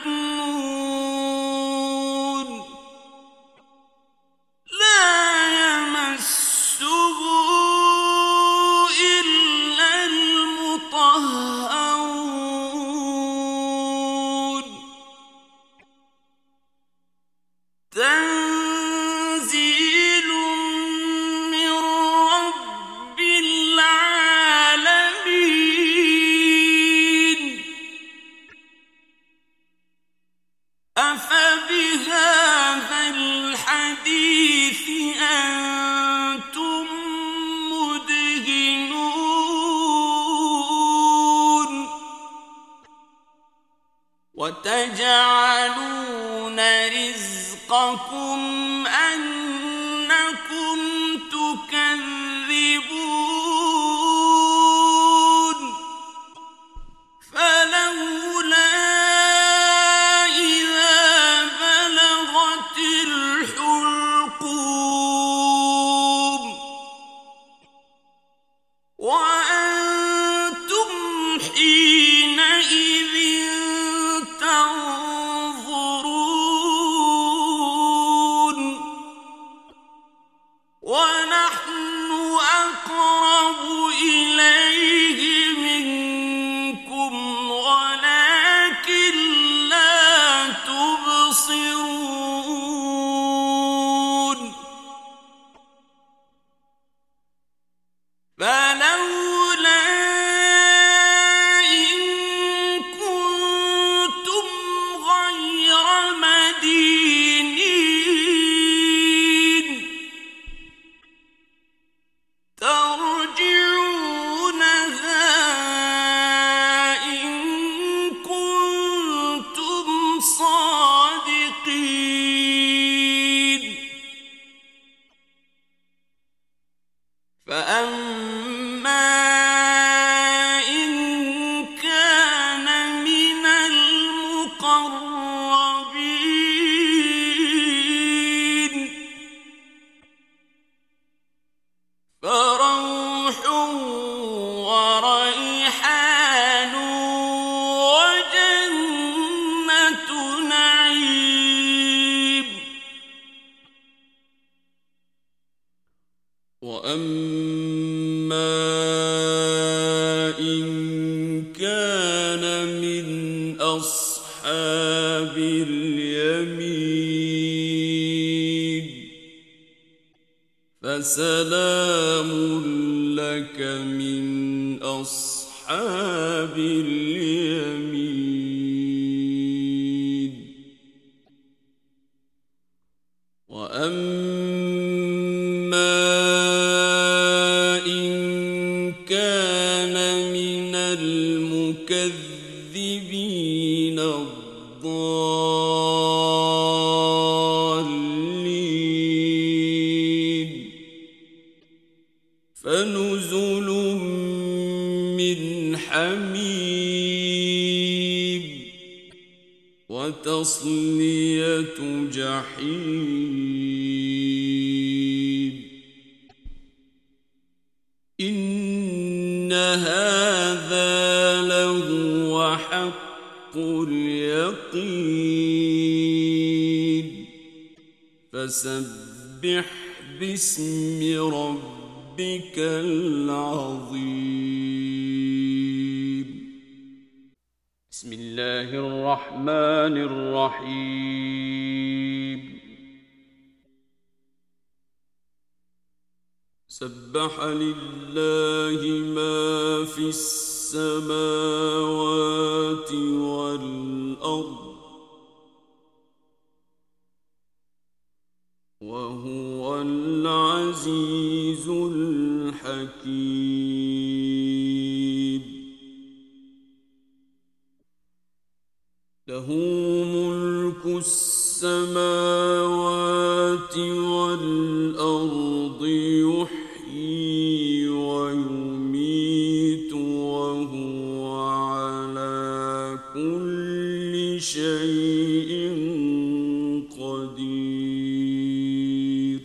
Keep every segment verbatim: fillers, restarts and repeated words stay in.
مكنون لا يمسه إلا المطهرون تنزيل من رب العالمين أفبهذا الحديث أنتم مدهنون وتجعلون رزقكم أنكم تكذبون فلولا إذا بلغت الحلقوم وأنتم حينئذ تنظرون ونحن أقرب إليه منكم ولكن لا تبصرون فلولا إن كنتم غير مدينين ترجعونها إن كنتم صادقين فأما إن كان من المقربين فروح وريحان وجنة نعيم وأما إن كان من أصحاب اليمين فسلام لك من أصحاب اليمين وأما إن كان من المكذبين الضالين فنزل من حميم وتصلية جحيم إن هذا لهو حق اليقين فسبح باسم ربك العظيم بسم الله الرحمن الرحيم سبح لله ما في السماوات والأرض وهو العزيز الحكيم له ملك السماوات والأرض يحيي ويميت وهو على كل شيء قدير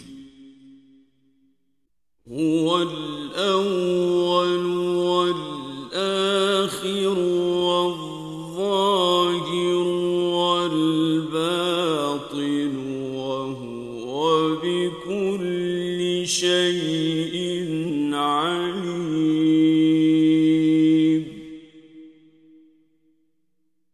هو الأول والآخر والظاهر شيء عليم.